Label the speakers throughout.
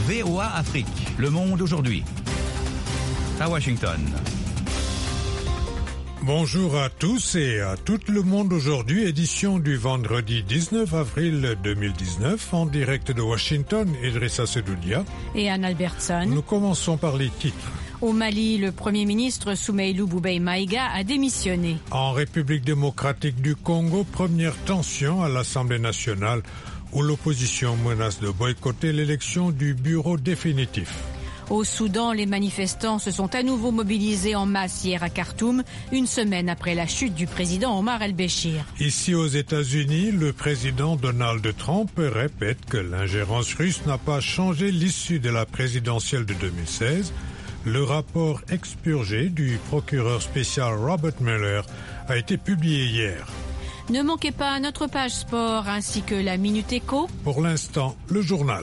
Speaker 1: VOA Afrique, le monde aujourd'hui. À Washington.
Speaker 2: Bonjour à tous et à tout le monde aujourd'hui, édition du vendredi 19 avril 2019, en direct de Washington, Idrissa Sedoudia
Speaker 3: et Anne Albertson.
Speaker 2: Nous commençons par les titres.
Speaker 3: Au Mali, le Premier ministre Soumeylou Boubèye Maïga a démissionné.
Speaker 2: En République démocratique du Congo, première tension à l'Assemblée nationale où l'opposition menace de boycotter l'élection du bureau définitif.
Speaker 3: Au Soudan, les manifestants se sont à nouveau mobilisés en masse hier à Khartoum, une semaine après la chute du président Omar el-Béchir.
Speaker 2: Ici aux États-Unis, le président Donald Trump répète que l'ingérence russe n'a pas changé l'issue de la présidentielle de 2016. Le rapport expurgé du procureur spécial Robert Mueller a été publié hier.
Speaker 3: Ne manquez pas notre page sport ainsi que la Minute Éco.
Speaker 2: Pour l'instant, le journal.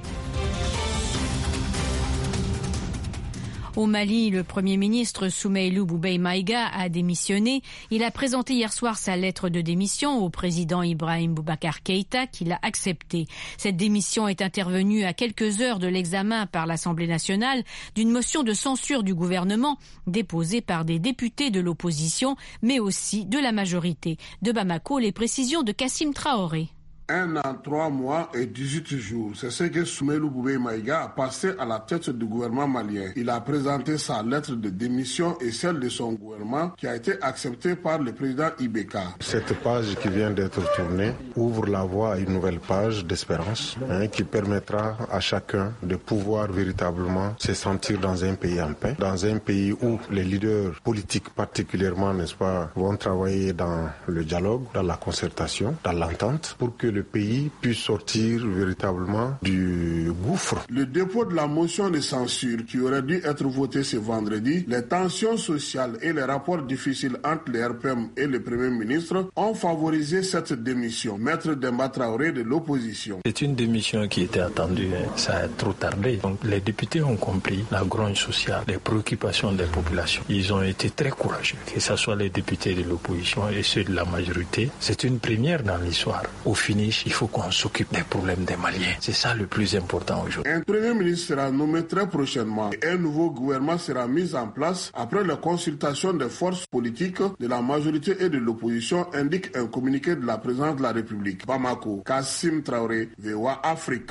Speaker 3: Au Mali, le Premier ministre Soumeylou Boubèye Maïga a démissionné. Il a présenté hier soir sa lettre de démission au président Ibrahim Boubacar Keïta qui l'a acceptée. Cette démission est intervenue à quelques heures de l'examen par l'Assemblée nationale d'une motion de censure du gouvernement déposée par des députés de l'opposition mais aussi de la majorité. De Bamako, les précisions de Kassim Traoré.
Speaker 4: 1 an, 3 mois et 18 jours. C'est ce que Soumeylou Boubèye Maïga a passé à la tête du gouvernement malien. Il a présenté sa lettre de démission et celle de son gouvernement qui a été acceptée par le président Ibeka.
Speaker 5: Cette page qui vient d'être tournée ouvre la voie à une nouvelle page d'espérance qui permettra à chacun de pouvoir véritablement se sentir dans un pays en paix, dans un pays où les leaders politiques particulièrement, n'est-ce pas, vont travailler dans le dialogue, dans la concertation, dans l'entente pour que le pays puisse sortir véritablement du gouffre.
Speaker 4: Le dépôt de la motion de censure qui aurait dû être votée ce vendredi, les tensions sociales et les rapports difficiles entre les RPM et le Premier ministre ont favorisé cette démission. Maître Demba Traoré de l'opposition.
Speaker 6: C'est une démission qui était attendue, ça a trop tardé. Donc les députés ont compris la grogne sociale, les préoccupations des populations. Ils ont été très courageux, que ce soit les députés de l'opposition et ceux de la majorité. C'est une première dans l'histoire. Au finish, il faut qu'on s'occupe des problèmes des Maliens. C'est ça le plus important aujourd'hui.
Speaker 4: Un Premier ministre sera nommé très prochainement et un nouveau gouvernement sera mis en place après la consultation des forces politiques de la majorité et de l'opposition, indique un communiqué de la présidence de la République. Bamako, Kassim Traoré, VOA Afrique.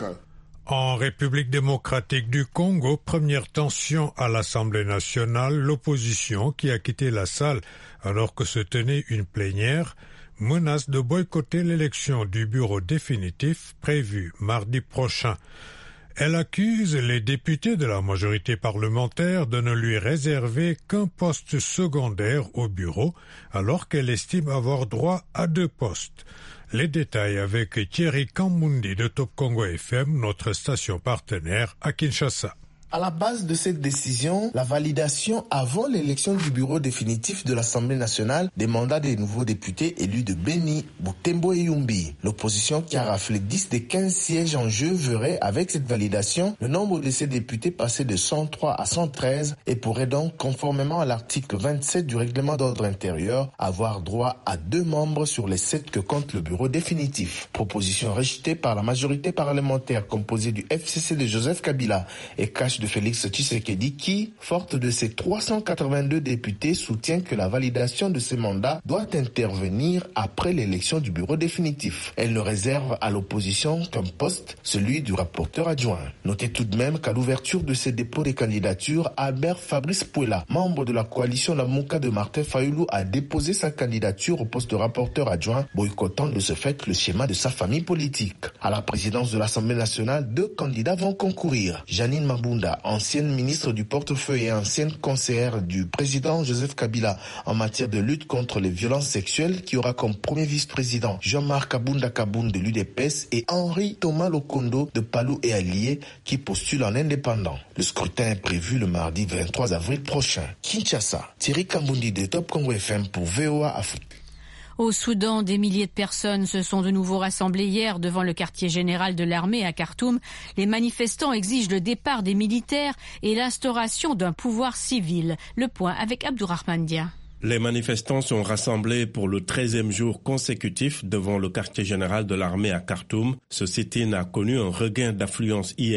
Speaker 2: En République démocratique du Congo, première tension à l'Assemblée nationale, l'opposition qui a quitté la salle alors que se tenait une plénière menace de boycotter l'élection du bureau définitif prévue mardi prochain. Elle accuse les députés de la majorité parlementaire de ne lui réserver qu'un poste secondaire au bureau, alors qu'elle estime avoir droit à 2 postes. Les détails avec Thierry Kambundi de Top Congo FM, notre station partenaire à Kinshasa.
Speaker 7: À la base de cette décision, la validation avant l'élection du bureau définitif de l'Assemblée nationale des mandats des nouveaux députés élus de Beni, Butembo et Yumbi. L'opposition qui a raflé 10 des 15 sièges en jeu verrait avec cette validation le nombre de ces députés passer de 103 à 113 et pourrait donc, conformément à l'article 27 du règlement d'ordre intérieur, avoir droit à 2 membres sur les 7 que compte le bureau définitif. Proposition rejetée par la majorité parlementaire composée du FCC de Joseph Kabila et Cash de Félix Tshisekedi qui, forte de ses 382 députés, soutient que la validation de ces mandats doit intervenir après l'élection du bureau définitif. Elle ne réserve à l'opposition qu'un poste, celui du rapporteur adjoint. Notez tout de même qu'à l'ouverture de ces dépôts de candidature, Albert Fabrice Pouela, membre de la coalition Lamuka de Martin Fayoulou, a déposé sa candidature au poste de rapporteur adjoint, boycottant de ce fait le schéma de sa famille politique. À la présidence de l'Assemblée nationale, 2 candidats vont concourir. Janine Mabunda, ancienne ministre du portefeuille et ancienne conseillère du président Joseph Kabila en matière de lutte contre les violences sexuelles, qui aura comme premier vice-président Jean-Marc Kabunda Kaboun de l'UDPS et Henri Thomas Lokondo de Palou et Allié qui postule en indépendant. Le scrutin est prévu le mardi 23 avril prochain. Kinshasa, Thierry Kambundi de Top Congo FM pour VOA Afrique.
Speaker 3: Au Soudan, des milliers de personnes se sont de nouveau rassemblées hier devant le quartier général de l'armée à Khartoum. Les manifestants exigent le départ des militaires et l'instauration d'un pouvoir civil. Le point avec Abdourahmane Dia.
Speaker 8: Les manifestants sont rassemblés pour le 13e jour consécutif devant le quartier général de l'armée à Khartoum. Ce sit-in a connu un regain d'affluence hier.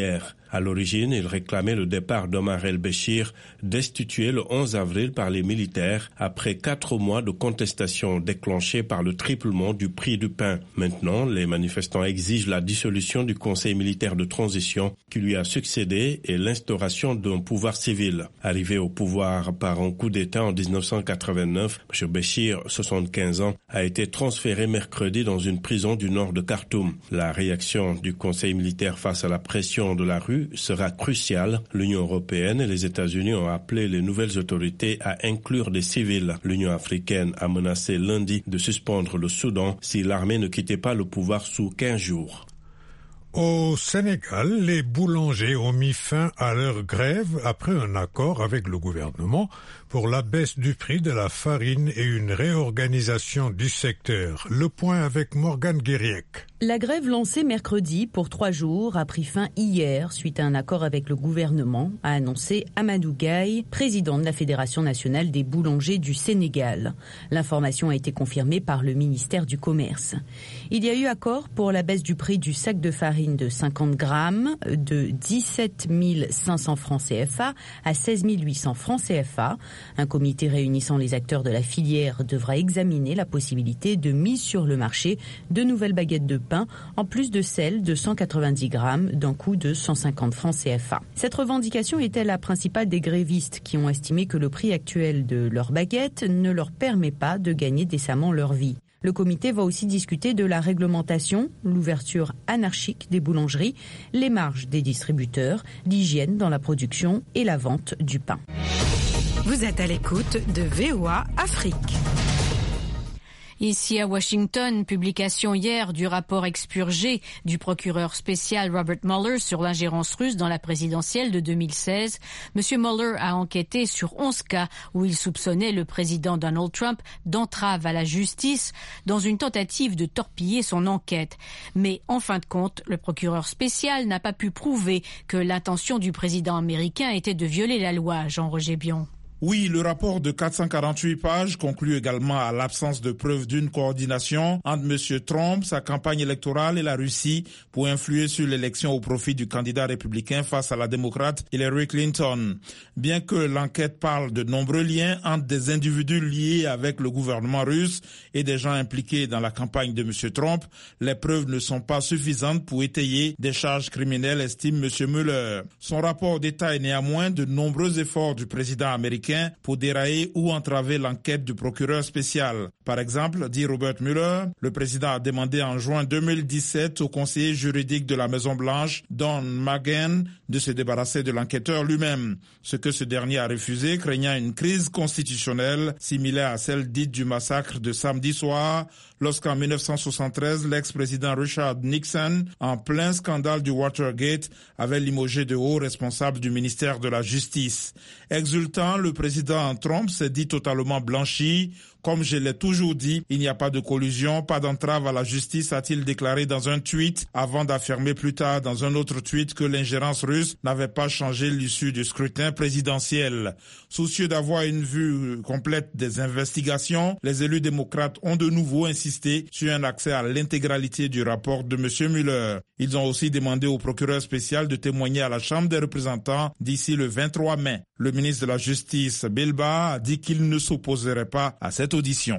Speaker 8: À l'origine, il réclamait le départ d'Omar el-Béchir, destitué le 11 avril par les militaires après 4 mois de contestation déclenchée par le triplement du prix du pain. Maintenant, les manifestants exigent la dissolution du Conseil militaire de transition qui lui a succédé et l'instauration d'un pouvoir civil. Arrivé au pouvoir par un coup d'État en 1989, M. Béchir, 75 ans, a été transféré mercredi dans une prison du nord de Khartoum. La réaction du Conseil militaire face à la pression de la rue sera cruciale. L'Union européenne et les États-Unis ont appelé les nouvelles autorités à inclure des civils. L'Union africaine a menacé lundi de suspendre le Soudan si l'armée ne quittait pas le pouvoir sous 15 jours.
Speaker 2: Au Sénégal, les boulangers ont mis fin à leur grève après un accord avec le gouvernement pour la baisse du prix de la farine et une réorganisation du secteur. Le point avec Morgane Guériec.
Speaker 9: La grève lancée mercredi pour 3 jours a pris fin hier suite à un accord avec le gouvernement, a annoncé Amadou Gaye, président de la Fédération nationale des boulangers du Sénégal. L'information a été confirmée par le ministère du Commerce. Il y a eu accord pour la baisse du prix du sac de farine de 50 grammes de 17 500 francs CFA à 16 800 francs CFA. Un comité réunissant les acteurs de la filière devra examiner la possibilité de mise sur le marché de nouvelles baguettes de pain, en plus de celles de 190 grammes d'un coût de 150 francs CFA. Cette revendication était la principale des grévistes qui ont estimé que le prix actuel de leurs baguettes ne leur permet pas de gagner décemment leur vie. Le comité va aussi discuter de la réglementation, l'ouverture anarchique des boulangeries, les marges des distributeurs, l'hygiène dans la production et la vente du pain.
Speaker 10: Vous êtes à l'écoute de VOA Afrique.
Speaker 3: Ici à Washington, publication hier du rapport expurgé du procureur spécial Robert Mueller sur l'ingérence russe dans la présidentielle de 2016. Monsieur Mueller a enquêté sur 11 cas où il soupçonnait le président Donald Trump d'entrave à la justice dans une tentative de torpiller son enquête. Mais en fin de compte, le procureur spécial n'a pas pu prouver que l'intention du président américain était de violer la loi. Jean-Roger Bion.
Speaker 11: Oui, le rapport de 448 pages conclut également à l'absence de preuve d'une coordination entre M. Trump, sa campagne électorale et la Russie pour influer sur l'élection au profit du candidat républicain face à la démocrate Hillary Clinton. Bien que l'enquête parle de nombreux liens entre des individus liés avec le gouvernement russe et des gens impliqués dans la campagne de M. Trump, les preuves ne sont pas suffisantes pour étayer des charges criminelles, estime M. Mueller. Son rapport détaille néanmoins de nombreux efforts du président américain pour dérailler ou entraver l'enquête du procureur spécial. Par exemple, dit Robert Mueller, le président a demandé en juin 2017 au conseiller juridique de la Maison-Blanche, Don McGahn, de se débarrasser de l'enquêteur lui-même, ce que ce dernier a refusé, craignant une crise constitutionnelle similaire à celle dite du massacre de samedi soir, lorsqu'en 1973, l'ex-président Richard Nixon, en plein scandale du Watergate, avait limogé de hauts responsables du ministère de la Justice. Exultant, le président Trump s'est dit totalement blanchi. Comme je l'ai toujours dit, il n'y a pas de collusion, pas d'entrave à la justice, a-t-il déclaré dans un tweet, avant d'affirmer plus tard dans un autre tweet que l'ingérence russe n'avait pas changé l'issue du scrutin présidentiel. Soucieux d'avoir une vue complète des investigations, les élus démocrates ont de nouveau insisté sur un accès à l'intégralité du rapport de M. Mueller. Ils ont aussi demandé au procureur spécial de témoigner à la Chambre des représentants d'ici le 23 mai. Le ministre de la Justice, Bill Barr, a dit qu'il ne s'opposerait pas à cette audition.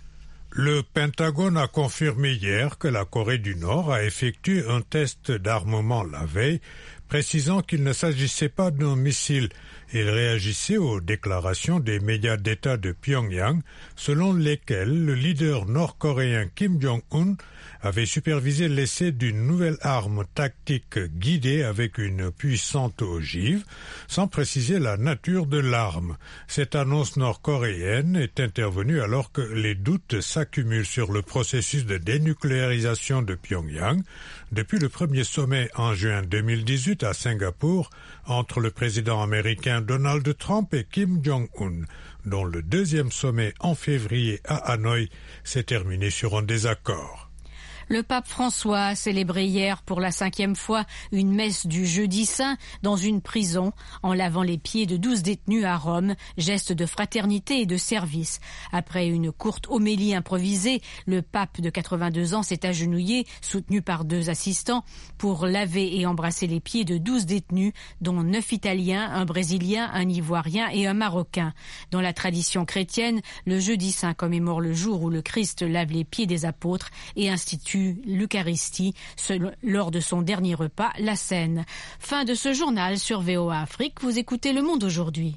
Speaker 2: Le Pentagone a confirmé hier que la Corée du Nord a effectué un test d'armement la veille, précisant qu'il ne s'agissait pas d'un missile. Il réagissait aux déclarations des médias d'État de Pyongyang, selon lesquelles le leader nord-coréen Kim Jong-un avait supervisé l'essai d'une nouvelle arme tactique guidée avec une puissante ogive, sans préciser la nature de l'arme. Cette annonce nord-coréenne est intervenue alors que les doutes s'accumulent sur le processus de dénucléarisation de Pyongyang depuis le premier sommet en juin 2018 à Singapour entre le président américain Donald Trump et Kim Jong-un, dont le deuxième sommet en février à Hanoï s'est terminé sur un désaccord.
Speaker 3: Le pape François a célébré hier pour la 5e fois une messe du Jeudi Saint dans une prison en lavant les pieds de 12 détenus à Rome, geste de fraternité et de service. Après une courte homélie improvisée, le pape de 82 ans s'est agenouillé, soutenu par 2 assistants, pour laver et embrasser les pieds de 12 détenus, dont 9 Italiens, un Brésilien, un Ivoirien et un Marocain. Dans la tradition chrétienne, le Jeudi Saint commémore le jour où le Christ lave les pieds des apôtres et institue l'Eucharistie lors de son dernier repas, la Cène. Fin de ce journal sur VOA Afrique. Vous écoutez Le Monde aujourd'hui.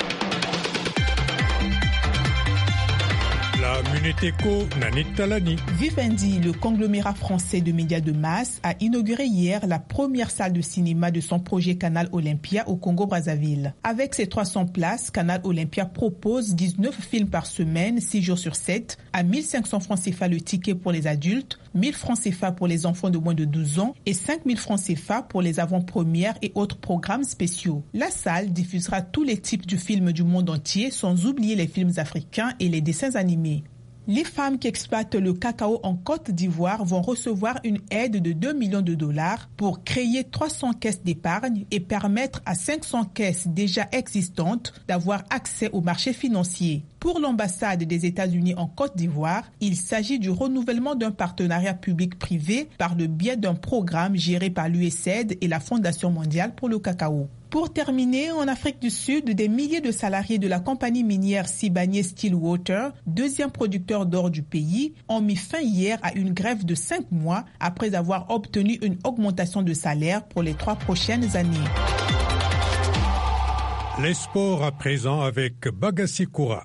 Speaker 2: La Minute Éco, Nanit Talani.
Speaker 12: Vivendi, le conglomérat français de médias de masse, a inauguré hier la première salle de cinéma de son projet Canal Olympia au Congo-Brazzaville. Avec ses 300 places, Canal Olympia propose 19 films par semaine, 6 jours sur 7, à 1500 francs CFA le ticket pour les adultes, 1000 francs CFA pour les enfants de moins de 12 ans et 5000 francs CFA pour les avant-premières et autres programmes spéciaux. La salle diffusera tous les types de films du monde entier, sans oublier les films africains et les dessins animés. Les femmes qui exploitent le cacao en Côte d'Ivoire vont recevoir une aide de 2 millions de dollars pour créer 300 caisses d'épargne et permettre à 500 caisses déjà existantes d'avoir accès au marché financier. Pour l'ambassade des États-Unis en Côte d'Ivoire, il s'agit du renouvellement d'un partenariat public-privé par le biais d'un programme géré par l'USAID et la Fondation mondiale pour le cacao. Pour terminer, en Afrique du Sud, des milliers de salariés de la compagnie minière Sibanye-Stillwater, deuxième producteur d'or du pays, ont mis fin hier à une grève de 5 mois après avoir obtenu une augmentation de salaire pour les 3 prochaines années.
Speaker 2: Les sports à présent avec Bagassi Koura.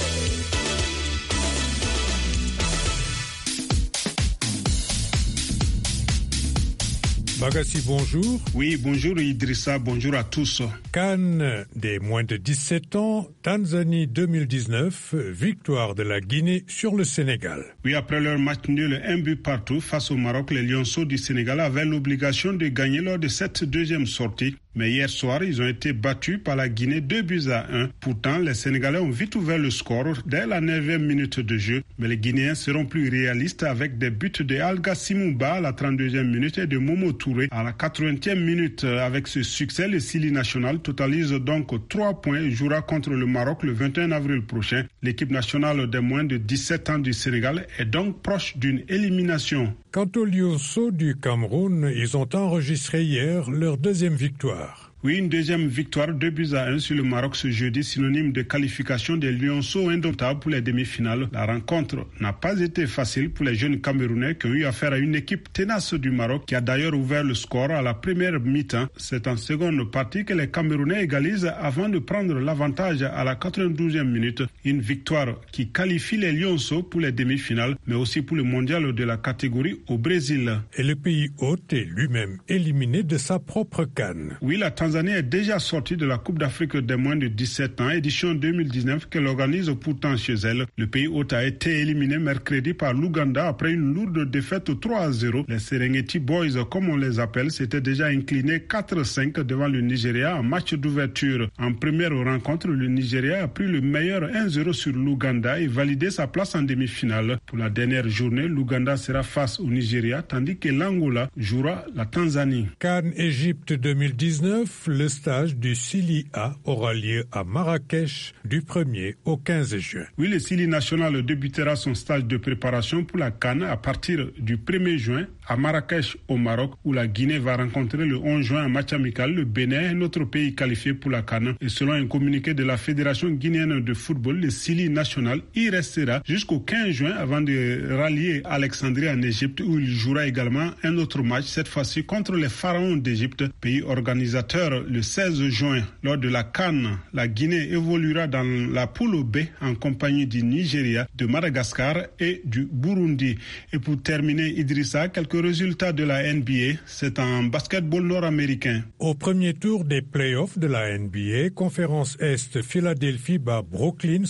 Speaker 2: Bagassi, bonjour.
Speaker 13: Oui, bonjour Idrissa, bonjour à tous.
Speaker 2: CAN des moins de 17 ans, Tanzanie 2019, victoire de la Guinée sur le Sénégal.
Speaker 13: Oui, après leur match nul 1 but partout face au Maroc, les Lionceaux du Sénégal avaient l'obligation de gagner lors de cette deuxième sortie. Mais hier soir, ils ont été battus par la Guinée 2-1. Pourtant, les Sénégalais ont vite ouvert le score dès la 9e minute de jeu. Mais les Guinéens seront plus réalistes avec des buts de Alga Simouba à la 32e minute et de Momo Touré à la 80e minute. Avec ce succès, le Sili National totalise donc 3 points et jouera contre le Maroc le 21 avril prochain. L'équipe nationale des moins de 17 ans du Sénégal est donc proche d'une élimination.
Speaker 2: Quant aux Lionceaux du Cameroun, ils ont enregistré hier leur deuxième victoire.
Speaker 13: Oui, une deuxième victoire 2-1 sur le Maroc ce jeudi, synonyme de qualification des Lionceaux indomptables pour les demi-finales. La rencontre n'a pas été facile pour les jeunes Camerounais qui ont eu affaire à une équipe tenace du Maroc qui a d'ailleurs ouvert le score à la première mi-temps. C'est en seconde partie que les Camerounais égalisent avant de prendre l'avantage à la 92e minute. Une victoire qui qualifie les Lionceaux pour les demi-finales, mais aussi pour le mondial de la catégorie au Brésil.
Speaker 2: Et le pays hôte est lui-même éliminé de sa propre CAN.
Speaker 13: Oui, la Tanzanie est déjà sortie de la Coupe d'Afrique des moins de 17 ans, édition 2019, qu'elle organise pourtant chez elle. Le pays hôte a été éliminé mercredi par l'Ouganda après une lourde défaite 3-0. Les Serengeti Boys, comme on les appelle, s'étaient déjà inclinés 4-5 devant le Nigeria en match d'ouverture. En première rencontre, le Nigeria a pris le meilleur 1-0 sur l'Ouganda et validé sa place en demi-finale. Pour la dernière journée, l'Ouganda sera face au Nigeria, tandis que l'Angola jouera la Tanzanie.
Speaker 2: CAN Égypte 2019, le stage du Sili A aura lieu à Marrakech du 1er au 15 juin.
Speaker 13: Oui, le Sili national débutera son stage de préparation pour la CAN à partir du 1er juin à Marrakech au Maroc, où la Guinée va rencontrer le 11 juin un match amical le Bénin, un autre pays qualifié pour la CAN. Et selon un communiqué de la Fédération guinéenne de football, le Sili national y restera jusqu'au 15 juin avant de rallier Alexandrie en Égypte, où il jouera également un autre match, cette fois-ci contre les Pharaons d'Égypte, pays organisateur. Le 16 juin, lors de la CAN, la Guinée évoluera dans la poule B en compagnie du Nigeria, de Madagascar et du Burundi. Et pour terminer, Idrissa, quelques résultats de la NBA, c'est en basketball nord-américain.
Speaker 2: Au premier tour des playoffs de la NBA, conférence Est, Philadelphie bat Brooklyn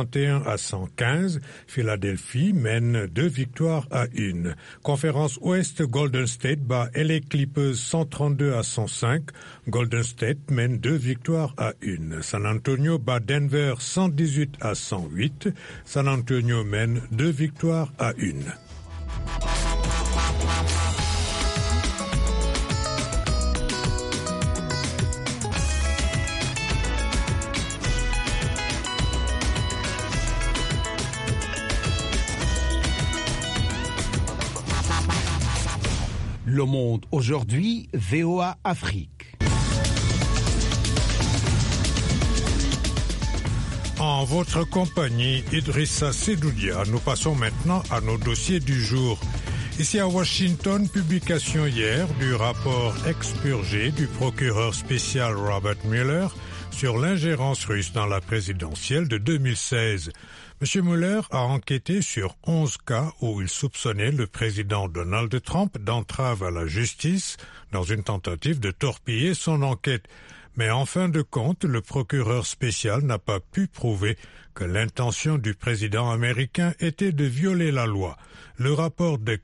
Speaker 2: 131-115. Philadelphie mène 2-1. Conférence Ouest, Golden State bat LA Clippers 132-105. Golden State mène 2-1. San Antonio bat Denver 118-108. San Antonio mène 2-1.
Speaker 14: Le Monde aujourd'hui, VOA Afrique.
Speaker 2: En votre compagnie, Idrissa Sedoudia, nous passons maintenant à nos dossiers du jour. Ici à Washington, publication hier du rapport expurgé du procureur spécial Robert Mueller sur l'ingérence russe dans la présidentielle de 2016. M. Mueller a enquêté sur 11 cas où il soupçonnait le président Donald Trump d'entrave à la justice dans une tentative de torpiller son enquête. Mais en fin de compte, le procureur spécial n'a pas pu prouver que l'intention du président américain était de violer la loi. Le rapport de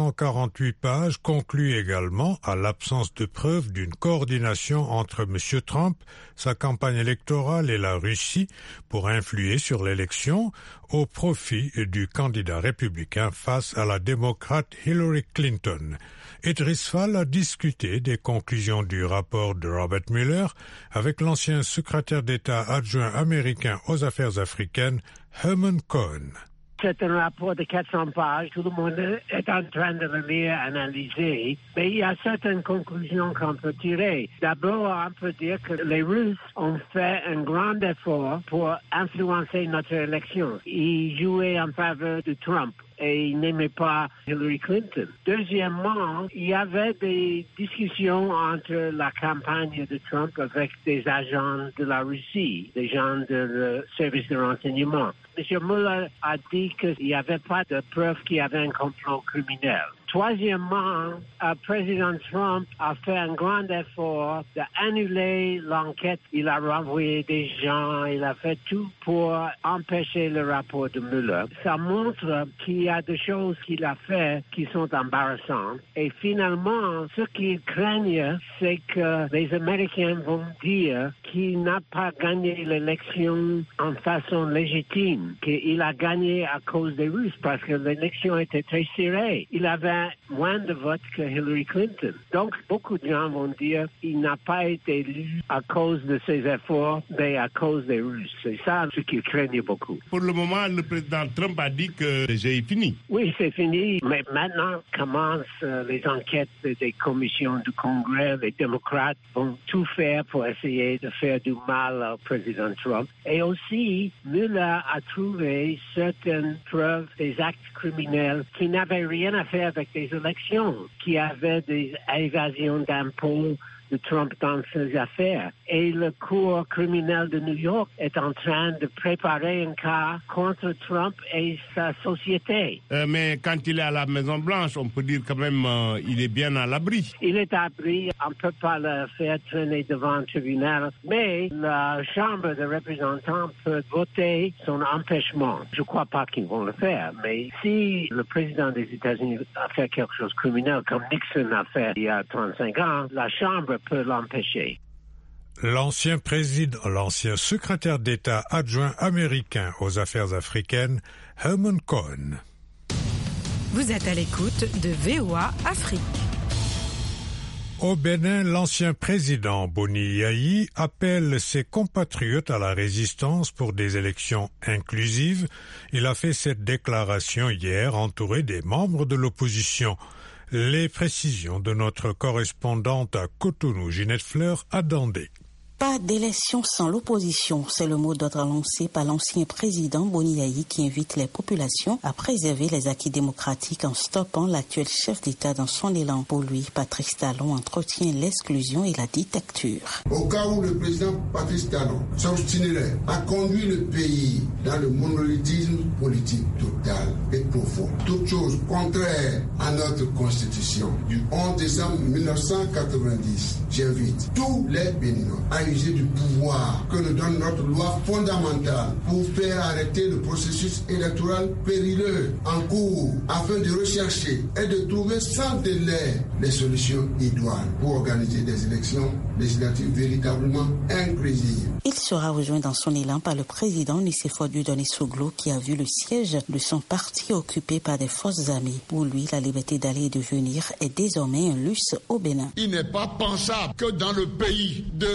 Speaker 2: 448 pages conclut également à l'absence de preuves d'une coordination entre M. Trump, sa campagne électorale et la Russie pour influer sur l'élection au profit du candidat républicain face à la démocrate Hillary Clinton. Idriss Fall a discuté des conclusions du rapport de Robert Mueller avec l'ancien secrétaire d'État adjoint américain aux affaires africaines, Herman Cohen.
Speaker 15: C'est un rapport de 400 pages. Tout le monde est en train de le lire, analyser. Mais il y a certaines conclusions qu'on peut tirer. D'abord, on peut dire que les Russes ont fait un grand effort pour influencer notre élection. Ils jouaient en faveur de Trump et ils n'aimaient pas Hillary Clinton. Deuxièmement, il y avait des discussions entre la campagne de Trump avec des agents de la Russie, des gens de service de renseignement. M. Mueller a dit qu'il n'y avait pas de preuves qu'il y avait un complot criminel. Troisièmement, le président Trump a fait un grand effort d'annuler l'enquête. Il a renvoyé des gens, il a fait tout pour empêcher le rapport de Mueller. Ça montre qu'il y a des choses qu'il a fait qui sont embarrassantes. Et finalement, ce qu'ils craignent, c'est que les Américains vont dire qu'il n'a pas gagné l'élection en façon légitime, qu'il a gagné à cause des Russes parce que l'élection était très serrée. Il avait moins de votes que Hillary Clinton. Donc, beaucoup de gens vont dire qu'il n'a pas été élu à cause de ses efforts, mais à cause des Russes. C'est ça ce qu'ils craignent beaucoup.
Speaker 16: Pour le moment, le président Trump a dit que le jeu est fini.
Speaker 15: Oui, c'est fini. Mais maintenant commencent les enquêtes des commissions du Congrès. Les démocrates vont tout faire pour essayer de faire du mal au président Trump. Et aussi, Mueller a trouvé certaines preuves des actes criminels qui n'avaient rien à faire avec des élections, qui avaient des évasions d'impôts de Trump dans ses affaires. Et le cour criminel de New York est en train de préparer un cas contre Trump et sa société.
Speaker 16: Mais quand il est à la Maison-Blanche, on peut dire quand même il est bien à l'abri.
Speaker 15: Il est à l'abri, on ne peut pas le faire traîner devant un tribunal, mais la Chambre des représentants peut voter son empêchement. Je ne crois pas qu'ils vont le faire, mais si le président des États-Unis a fait quelque chose de criminel, comme Nixon a fait il y a 35 ans, la Chambre peut l'empêcher.
Speaker 2: L'ancien secrétaire d'État adjoint américain aux affaires africaines, Herman Cohen.
Speaker 10: Vous êtes à l'écoute de VOA Afrique.
Speaker 2: Au Bénin, l'ancien président Boni Yayi appelle ses compatriotes à la résistance pour des élections inclusives. Il a fait cette déclaration hier entouré des membres de l'opposition. Les précisions de notre correspondante à Cotonou, Ginette Fleur, à Dandé.
Speaker 17: Pas d'élection sans l'opposition, c'est le mot d'ordre lancé par l'ancien président Boni Yayi qui invite les populations à préserver les acquis démocratiques en stoppant l'actuel chef d'État dans son élan. Pour lui, Patrice Talon entretient l'exclusion et la dictature.
Speaker 18: Au cas où le président Patrice Talon s'obstinerait à conduire le pays dans le monolithisme politique total et profond, toute chose contraire à notre constitution du 11 décembre 1990, j'invite tous les Béninois à user du pouvoir que nous donne notre loi fondamentale pour faire arrêter le processus électoral périlleux en cours afin de rechercher et de trouver sans délai les solutions idoines pour organiser des élections législatives véritablement inclusives.
Speaker 17: Il sera rejoint dans son élan par le président Nicéphore Dieudonné Soglo qui a vu le siège de son parti occupé par des forces armées. Pour lui, la liberté d'aller et de venir est désormais un luxe au Bénin.
Speaker 19: Il n'est pas pensable que dans le pays de ceux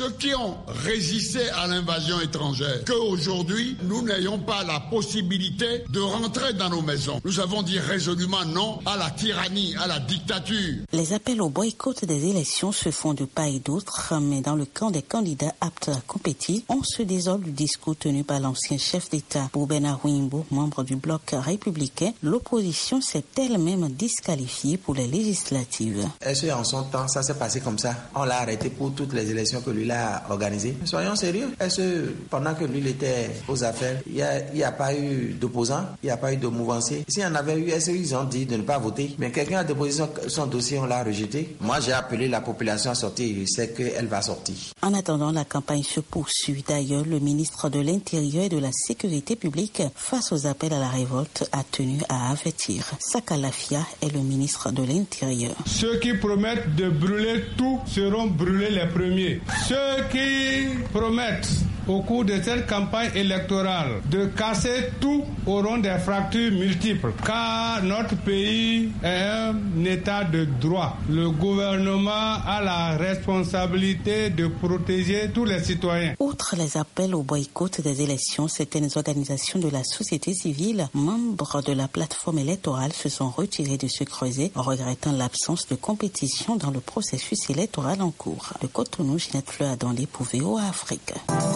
Speaker 19: ceux qui ont résisté à l'invasion étrangère, qu'aujourd'hui, nous n'ayons pas la possibilité de rentrer dans nos maisons. Nous avons dit résolument non à la tyrannie, à la dictature.
Speaker 17: Les appels au boycott des élections se font de part et d'autre, mais dans le camp des candidats aptes à compétir, on se désole du discours tenu par l'ancien chef d'État, Bouben Arwimbo, membre du bloc républicain. L'opposition s'est elle-même disqualifiée pour les législatives.
Speaker 20: Est-ce qu'en son temps, ça s'est passé comme ça? On l'a arrêté pour toutes les élections que lui a organisées. Soyons sérieux. Est-ce que pendant que lui était aux affaires, il n'y a pas eu d'opposants, il n'y a pas eu de mouvanciers? S'il y en avait eu, est-ce qu'ils ont dit de ne pas voter? Mais quelqu'un a déposé son dossier, on l'a rejeté. Moi, j'ai appelé la population à sortir, je sais qu'elle va sortir.
Speaker 17: En attendant, la campagne se poursuit. D'ailleurs, le ministre de l'Intérieur et de la Sécurité publique, face aux appels à la révolte, a tenu à avertir. Sakalafia est le ministre de l'Intérieur.
Speaker 21: Ceux qui promettent de brûler tout seront brûlés les premiers. Ceux qui promettent au cours de cette campagne électorale de casser tout auront des fractures multiples, car notre pays est un état de droit. Le gouvernement a la responsabilité de protéger tous les citoyens.
Speaker 17: Outre les appels au boycott des élections, certaines organisations de la société civile, membres de la plateforme électorale, se sont retirées de ce creuset, regrettant l'absence de compétition dans le processus électoral en cours. De Cotonou, Ginette Fleur-Adandé pour VOA Afrique.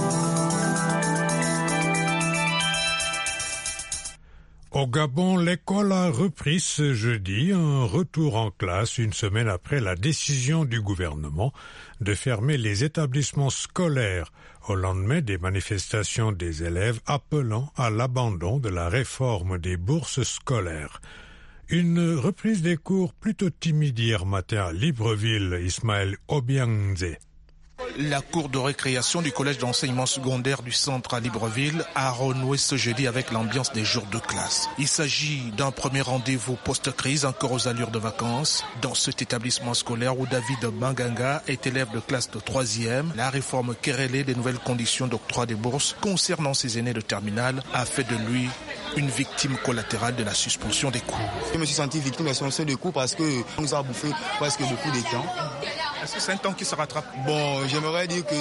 Speaker 2: Au Gabon, l'école a repris ce jeudi un retour en classe une semaine après la décision du gouvernement de fermer les établissements scolaires au lendemain des manifestations des élèves appelant à l'abandon de la réforme des bourses scolaires. Une reprise des cours plutôt timide hier matin à Libreville, Ismaël Obiangze.
Speaker 22: La cour de récréation du collège d'enseignement secondaire du centre à Libreville a renoué ce jeudi avec l'ambiance des jours de classe. Il s'agit d'un premier rendez-vous post-crise encore aux allures de vacances. Dans cet établissement scolaire où David Banganga est élève de classe de 3e, la réforme querellée des nouvelles conditions d'octroi des bourses concernant ses aînés de terminale a fait de lui une victime collatérale de la suspension des cours.
Speaker 23: Je me suis senti victime de la suspension des cours parce qu'on nous a bouffé presque beaucoup de temps.
Speaker 22: Est-ce que c'est un temps qui se rattrape?
Speaker 23: Bon, j'aimerais dire que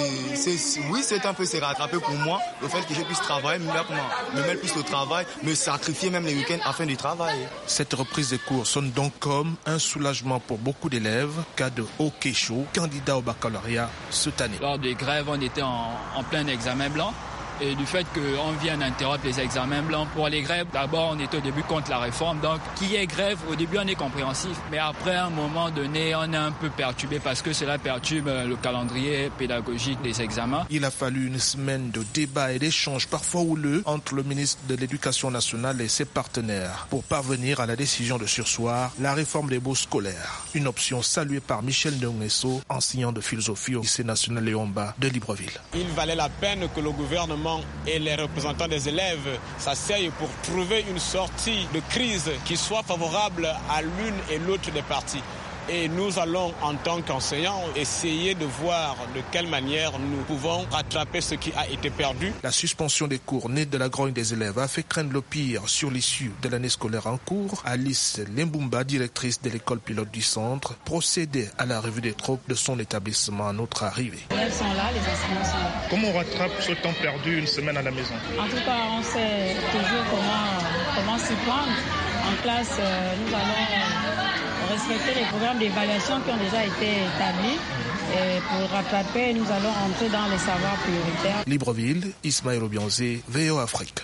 Speaker 23: c'est un peu se rattraper pour moi. Le fait que je puisse travailler, me mettre plus au travail, me sacrifier même les week-ends afin de travailler.
Speaker 22: Cette reprise des cours sonne donc comme un soulagement pour beaucoup d'élèves, cas de Okesho, candidat au baccalauréat cette année.
Speaker 24: Lors des grèves, on était en plein examen blanc. Et du fait qu'on vient d'interrompre les examens blancs pour les grèves, d'abord on était au début contre la réforme, donc qu'il y ait grève, au début on est compréhensif. Mais après à un moment donné, on est un peu perturbé parce que cela perturbe le calendrier pédagogique des examens.
Speaker 22: Il a fallu une semaine de débats et d'échanges parfois houleux entre le ministre de l'Éducation nationale et ses partenaires pour parvenir à la décision de surseoir la réforme des bourses scolaires. Une option saluée par Michel Ndongeso, enseignant de philosophie au lycée national Léomba de Libreville.
Speaker 25: Il valait la peine que le gouvernement et les représentants des élèves s'asseyent pour trouver une sortie de crise qui soit favorable à l'une et l'autre des parties. Et nous allons, en tant qu'enseignants, essayer de voir de quelle manière nous pouvons rattraper ce qui a été perdu.
Speaker 22: La suspension des cours née de la grogne des élèves a fait craindre le pire sur l'issue de l'année scolaire en cours. Alice Lembumba, directrice de l'école pilote du centre, procédait à la revue des troupes de son établissement à notre arrivée.
Speaker 26: Les élèves sont là, les enseignants sont là.
Speaker 22: Comment on rattrape ce temps perdu une semaine à la maison?
Speaker 26: En tout cas, on sait toujours comment s'y prendre. En classe, nous allons respecter les programmes d'évaluation qui ont déjà été établis. Et pour rattraper, nous allons entrer dans les savoirs prioritaires.
Speaker 22: Libreville, Ismaël Obiangze, VOA Afrique.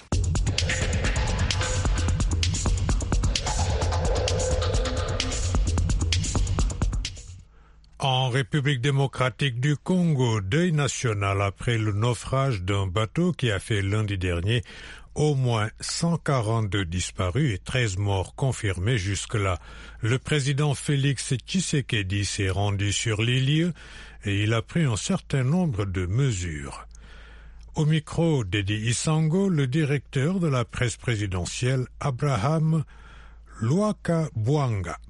Speaker 2: En République démocratique du Congo, deuil national après le naufrage d'un bateau qui a fait lundi dernier au moins 142 disparus et 13 morts confirmés jusque-là. Le président Félix Tshisekedi s'est rendu sur les lieux et il a pris un certain nombre de mesures. Au micro d'Edi Isango, le directeur de la presse présidentielle, Abraham Luaka Bwanga.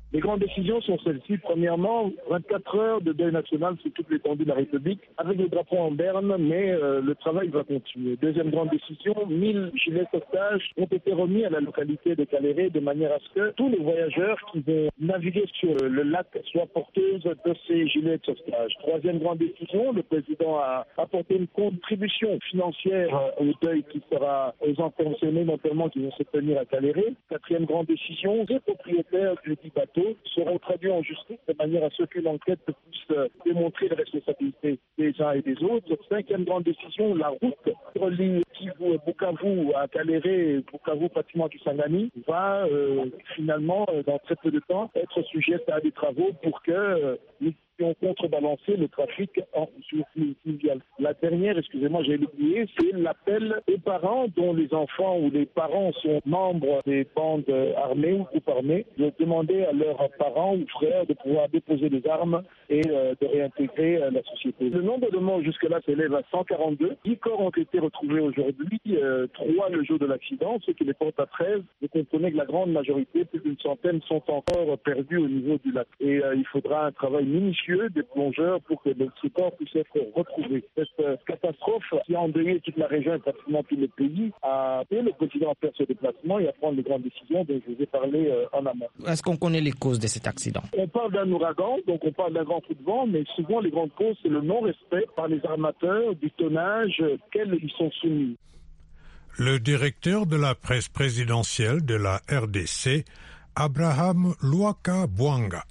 Speaker 1: Les grandes décisions sont celles-ci. Premièrement, 24 heures de deuil national sur toute l'étendue de la République, avec le drapeau en berne, mais le travail va continuer. Deuxième grande décision, 1000 gilets sauvetage ont été remis à la localité de Caléré de manière à ce que tous les voyageurs qui vont naviguer sur le lac soient porteuses de ces gilets de sauvetage. Troisième grande décision, le président a apporté une contribution financière au deuil qui sera aux intentionnés notamment qui vont se tenir à Caléré. Quatrième grande décision, les propriétaires du dit bateau seront traduits en justice de manière à ce qu'une enquête puisse démontrer les responsabilités des uns et des autres. Cinquième grande décision, la route qui relie Bukavu à Caléré, Bukavu pratiquement du Sangani, va finalement, dans très peu de temps, être sujette à des travaux pour que nous puissions contrebalancer le trafic sur fluvial. La dernière, excusez-moi, j'ai oublié, c'est l'appel aux parents dont les enfants ou les parents sont membres des bandes armées ou groupes armés, de demander à leurs parents ou frères de pouvoir déposer des armes et de réintégrer la société. Le nombre de morts jusque-là s'élève à 142. 10 corps ont été retrouvés aujourd'hui, 3 le jour de l'accident, ce qui les porte à 13. Vous comprenez que la grande majorité, plus d'une centaine, sont encore perdus au niveau du lac. Et il faudra un travail minutieux des plongeurs pour que ce corps puisse être retrouvé. Cette catastrophe qui a endeuillé toute la région et pratiquement tout le pays a fait le président à faire ce déplacement et à prendre les grandes décisions dont je vous ai parlé en amont.
Speaker 4: Est-ce qu'on connaît les causes de cet accident?
Speaker 1: On parle d'un ouragan, donc on parle d'un grand coup de vent, mais souvent les grandes causes, c'est le non-respect par les armateurs du tonnage auquel ils sont soumis.
Speaker 2: Le directeur de la presse présidentielle de la RDC, Abraham Luaka Bwanga.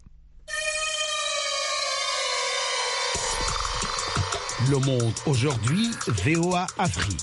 Speaker 14: Le Monde aujourd'hui, VOA Afrique.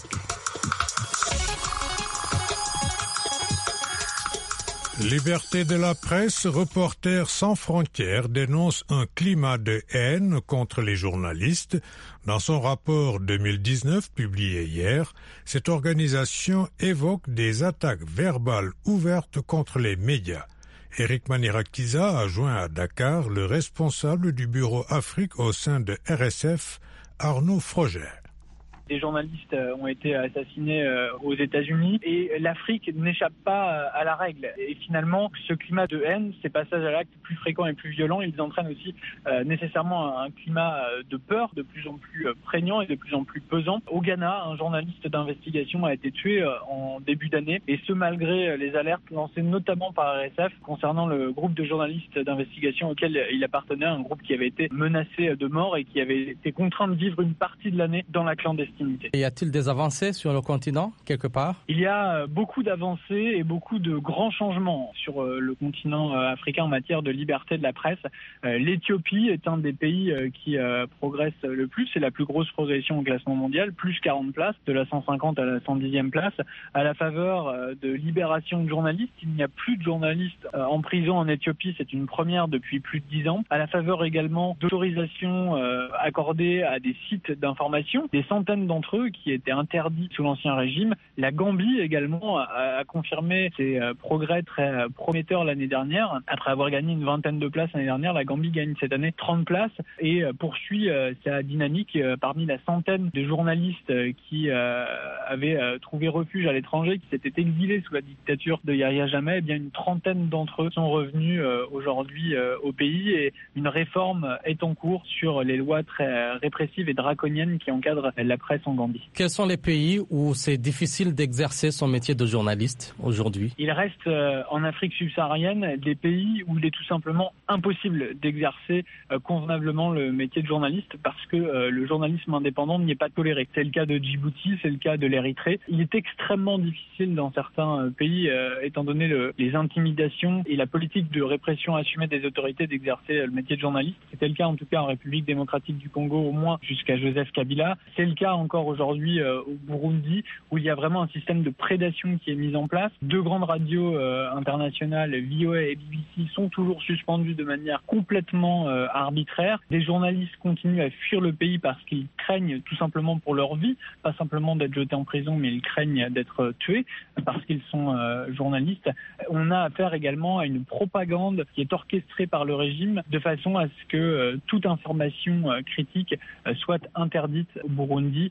Speaker 2: Liberté de la presse, Reporters sans frontières dénonce un climat de haine contre les journalistes. Dans son rapport 2019 publié hier, cette organisation évoque des attaques verbales ouvertes contre les médias. Eric Manirakiza a joint à Dakar le responsable du bureau Afrique au sein de RSF, Arnaud Froger.
Speaker 5: Des journalistes ont été assassinés aux États-Unis et l'Afrique n'échappe pas à la règle. Et finalement, ce climat de haine, ces passages à l'acte plus fréquents et plus violents, ils entraînent aussi nécessairement un climat de peur de plus en plus prégnant et de plus en plus pesant. Au Ghana, un journaliste d'investigation a été tué en début d'année et ce malgré les alertes lancées notamment par RSF concernant le groupe de journalistes d'investigation auquel il appartenait, un groupe qui avait été menacé de mort et qui avait été contraint de vivre une partie de l'année dans la clandestinité.
Speaker 4: Y a-t-il des avancées sur le continent, quelque part?
Speaker 5: Il y a beaucoup d'avancées et beaucoup de grands changements sur le continent africain en matière de liberté de la presse. L'Éthiopie est un des pays qui progresse le plus. C'est la plus grosse progression au classement mondial, plus 40 places, de la 150 à la 110e place. À la faveur de libération de journalistes, il n'y a plus de journalistes en prison en Éthiopie. C'est une première depuis plus de 10 ans. À la faveur également d'autorisations accordées à des sites d'information, des centaines d'entre eux qui étaient interdits sous l'Ancien Régime. La Gambie également a confirmé ses progrès très prometteurs l'année dernière. Après avoir gagné une vingtaine de places l'année dernière, la Gambie gagne cette année 30 places et poursuit sa dynamique parmi la centaine de journalistes qui avaient trouvé refuge à l'étranger, qui s'étaient exilés sous la dictature de Yahya Jammeh. Eh bien, une trentaine d'entre eux sont revenus aujourd'hui au pays et une réforme est en cours sur les lois très répressives et draconiennes qui encadrent la presse en Gambie.
Speaker 4: Quels sont les pays où c'est difficile d'exercer son métier de journaliste aujourd'hui?
Speaker 5: Il reste en Afrique subsaharienne des pays où il est tout simplement impossible d'exercer convenablement le métier de journaliste parce que le journalisme indépendant n'y est pas toléré. C'est le cas de Djibouti, c'est le cas de l'Érythrée. Il est extrêmement difficile dans certains pays, étant donné les intimidations et la politique de répression assumée des autorités d'exercer le métier de journaliste. C'était le cas en tout cas en République démocratique du Congo au moins jusqu'à Joseph Kabila. C'est le cas encore aujourd'hui au Burundi où il y a vraiment un système de prédation qui est mis en place. 2 grandes radios internationales, VOA et BBC, sont toujours suspendues de manière complètement arbitraire. Des journalistes continuent à fuir le pays parce qu'ils craignent tout simplement pour leur vie, pas simplement d'être jetés en prison, mais ils craignent d'être tués parce qu'ils sont journalistes. On a affaire également à une propagande qui est orchestrée par le régime de façon à ce que toute information critique soit interdite au Burundi.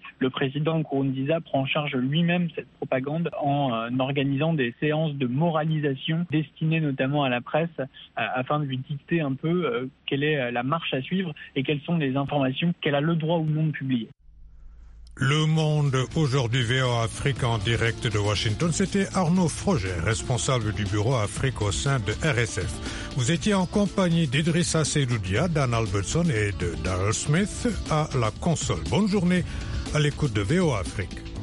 Speaker 5: le président Nkurunziza prend en charge lui-même cette propagande en organisant des séances de moralisation destinées notamment à la presse afin de lui dicter un peu quelle est la marche à suivre et quelles sont les informations qu'elle a le droit ou non de publier.
Speaker 2: Le Monde aujourd'hui, VOA Afrique en direct de Washington, c'était Arnaud Froger, responsable du bureau Afrique au sein de RSF. Vous étiez en compagnie d'Idrissa Seydoudia, Dan Albertson et de Daryl Smith à la console. Bonne journée à l'écoute de VOA Afrique.